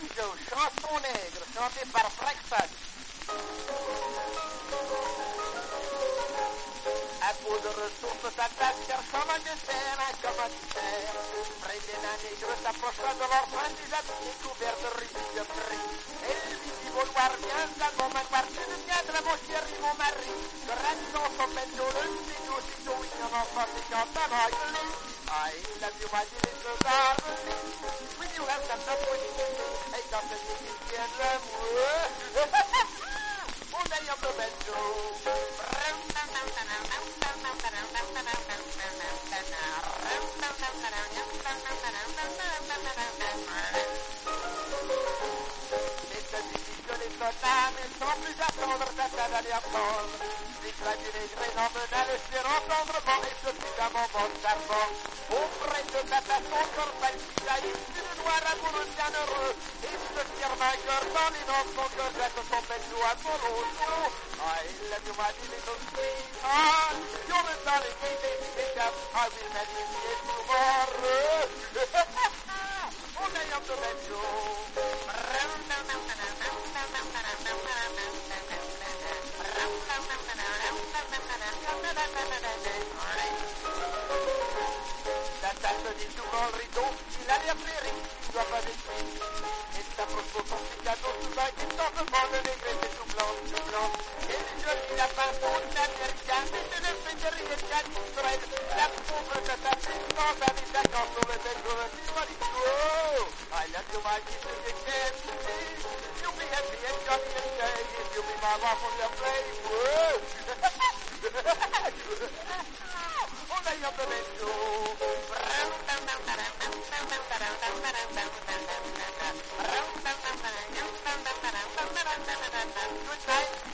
banjo, chanson nègre, chantée par Braxton. À peau de ressources s'attache, cherchant un dessert, un commanditaire. Près d'un nègre s'approcha de l'orphelin des habits couverts de rubis. Elle lui dit vouloir bien, dans ma partie de viendra mon chéri, mon mari. Je reste dans son banjo, le petit aussitôt, il y en a pas qui quand ça va gueuler. I love you, my little darling. When you have some trouble, I got the thing in love. On a your banjo. Sans plus attendre, tata d'aller apprendre. L'éclater les graines en menant l'espérant tendrement et suffisamment bon charbon. Auprès de tata, son corps palpita, il fut de noir amoureux bien heureux. Il se tire vainqueur dans les noms de son cœur, jette son banjo amoureusement. I love you, my little sweetheart. You're the darling baby, pick up. I will marry you tomorrow. On a your banjo. La table dit souvent le rideau, il a l'air féerique, il doit pas détruire. Et s'approche pour son petit cadeau, tout bas, qui s'en demande le négret, c'est tout blanc, tout blanc. Et le joli lapin, son américain, c'est le fédéri et le canistrel. La pauvre tata, c'est sans avis d'accord sur le bec de l'animalité. Oh, I love you, my little kid. You'll be happy and jolly and gay if you'll be my wife on your play. Whoa! On a your banjo. Good night.